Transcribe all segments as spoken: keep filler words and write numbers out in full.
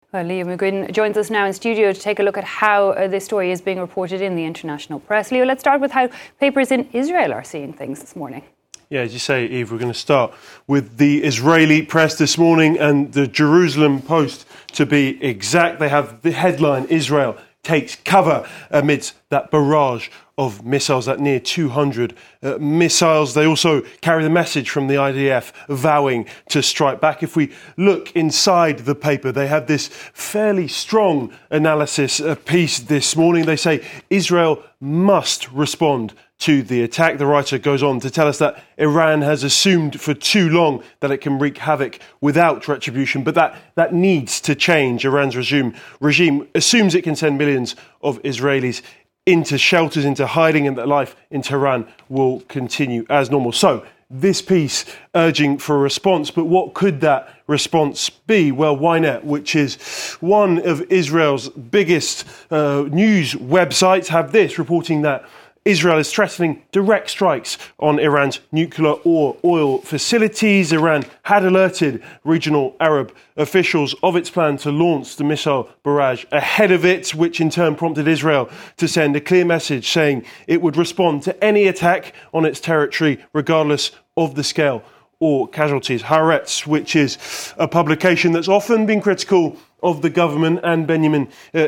Well, Leo McGuinn joins us now in studio to take a look at how uh, this story is being reported in the international press. Leo, let's start with how papers in Israel are seeing things this morning. Yeah, as you say, Eve, we're going to start with the Israeli press this morning and the Jerusalem Post, to be exact. They have the headline, Israel takes cover amidst that barrage of missiles, that near two hundred uh, missiles. They also carry the message from the I D F vowing to strike back. If we look inside the paper, they have this fairly strong analysis uh, piece this morning. They say Israel must respond to the attack. The writer goes on to tell us that Iran has assumed for too long that it can wreak havoc without retribution, but that, that needs to change. Iran's regime, regime assumes it can send millions of Israelis into shelters, into hiding, and that life in Tehran will continue as normal. So, this piece urging for a response, but what could that response be? Well, Ynet, which is one of Israel's biggest uh, news websites, have this, reporting that Israel is threatening direct strikes on Iran's nuclear or oil facilities. Iran had alerted regional Arab officials of its plan to launch the missile barrage ahead of it, which in turn prompted Israel to send a clear message saying it would respond to any attack on its territory, regardless of the scale or casualties. Haaretz, which is a publication that's often been critical of the government and Benjamin uh,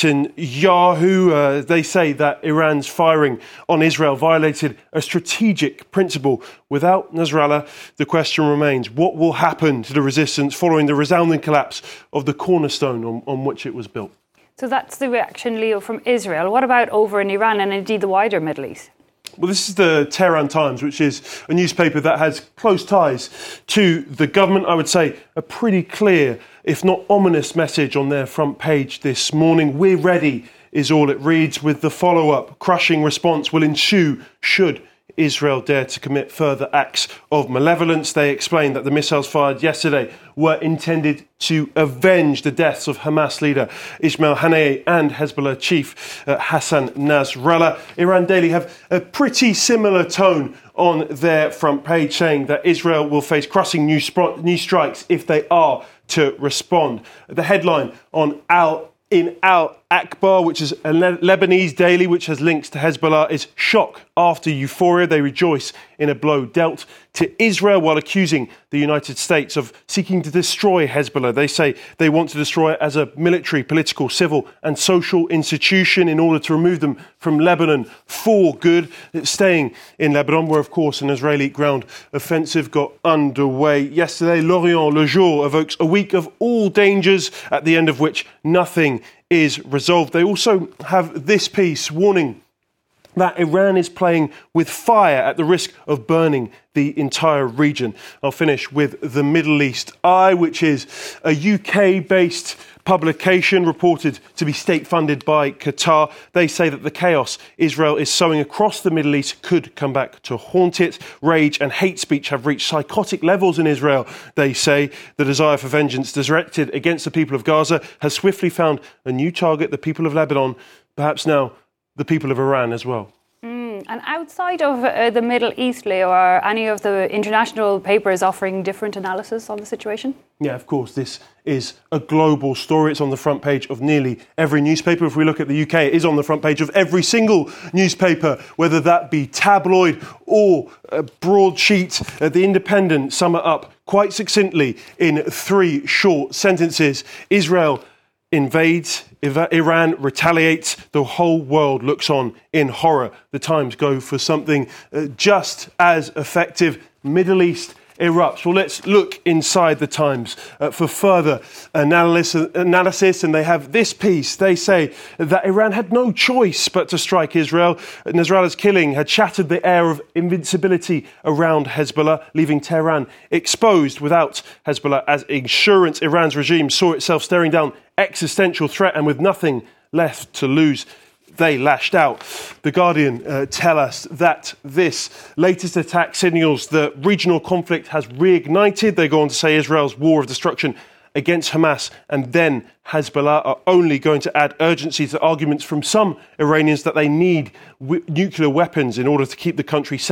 Netanyahu. Uh, they say that Iran's firing on Israel violated a strategic principle. Without Nasrallah, the question remains, what will happen to the resistance following the resounding collapse of the cornerstone on, on which it was built? So that's the reaction, Leo, from Israel. What about over in Iran and indeed the wider Middle East? Well, this is the Tehran Times, which is a newspaper that has close ties to the government. I would say a pretty clear, if not ominous, message on their front page this morning. We're ready, is all it reads, with the follow-up. Crushing response will ensue should Israel dare to commit further acts of malevolence. They explained that the missiles fired yesterday were intended to avenge the deaths of Hamas leader Ismail Haniyeh and Hezbollah chief uh, Hassan Nasrallah. Iran Daily have a pretty similar tone on their front page, saying that Israel will face crushing new, sp- new strikes if they are to respond. The headline on Al in Al Akbar, which is a Le- Lebanese daily which has links to Hezbollah, is shock after euphoria. They rejoice in a blow dealt to Israel while accusing the United States of seeking to destroy Hezbollah. They say they want to destroy it as a military, political, civil and social institution in order to remove them from Lebanon for good. Staying in Lebanon, where, of course, an Israeli ground offensive got underway yesterday, L'Orient Le Jour evokes a week of all dangers, at the end of which nothing is resolved. They also have this piece warning that Iran is playing with fire at the risk of burning the entire region. I'll finish with the Middle East Eye, which is a U K-based publication reported to be state-funded by Qatar. They say that the chaos Israel is sowing across the Middle East could come back to haunt it. Rage and hate speech have reached psychotic levels in Israel. They say the desire for vengeance directed against the people of Gaza has swiftly found a new target, the people of Lebanon, perhaps now the people of Iran as well. Mm. And outside of uh, the Middle East, Leo, are any of the international papers offering different analysis on the situation? Yeah, of course, this is a global story. It's on the front page of nearly every newspaper. If we look at the U K, it is on the front page of every single newspaper, whether that be tabloid or a broadsheet. Uh, the Independent sum it up quite succinctly in three short sentences. Israel invades, Iran retaliates, the whole world looks on in horror. The Times go for something uh, just as effective. Middle East erupts. Well, let's look inside the Times uh, for further analysis, analysis, and they have this piece. They say that Iran had no choice but to strike Israel. Nasrallah's killing had shattered the air of invincibility around Hezbollah, leaving Tehran exposed. Without Hezbollah as insurance, Iran's regime saw itself staring down existential threat, and with nothing left to lose, they lashed out. The Guardian uh, tell us that this latest attack signals that regional conflict has reignited. They go on to say Israel's war of destruction against Hamas and then Hezbollah are only going to add urgency to arguments from some Iranians that they need w- nuclear weapons in order to keep the country safe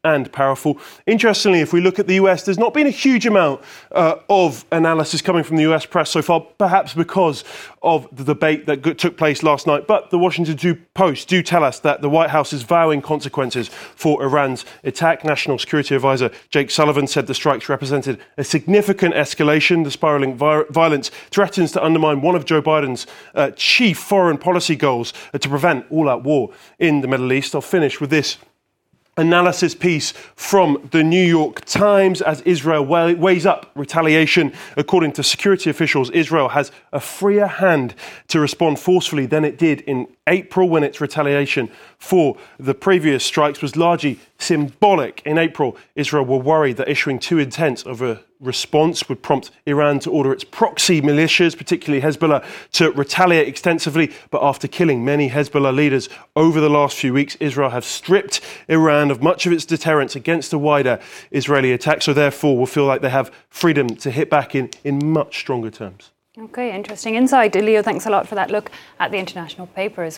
and powerful. Interestingly, if we look at the U S, there's not been a huge amount uh, of analysis coming from the U S press so far, perhaps because of the debate that g- took place last night. But the Washington Post do tell us that the White House is vowing consequences for Iran's attack. National Security Advisor Jake Sullivan said the strikes represented a significant escalation. The spiralling vi- violence threatens to undermine one of Joe Biden's uh, chief foreign policy goals uh, to prevent all-out war in the Middle East. I'll finish with this analysis piece from the New York Times as Israel weighs up retaliation. According to security officials, Israel has a freer hand to respond forcefully than it did in April, when its retaliation for the previous strikes was largely symbolic. In April, Israel were worried that issuing too intense of a response would prompt Iran to order its proxy militias, particularly Hezbollah, to retaliate extensively. But after killing many Hezbollah leaders over the last few weeks, Israel has stripped Iran of much of its deterrence against a wider Israeli attack. So therefore, will feel like they have freedom to hit back in, in much stronger terms. OK, interesting insight. Leo, thanks a lot for that look at the international papers.